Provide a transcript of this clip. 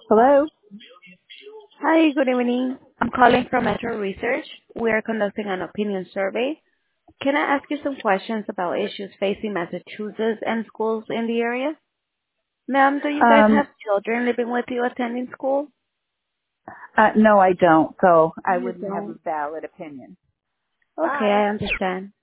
Hello? Hi, good evening. I'm calling from Metro Research. We are conducting an opinion survey. Can I ask you some questions about issues facing Massachusetts and schools in the area? Ma'am, do you guys have Um, children living with you attending school? no, I don't, so I You wouldn't have a don't. valid opinion. Okay, Bye. I understand.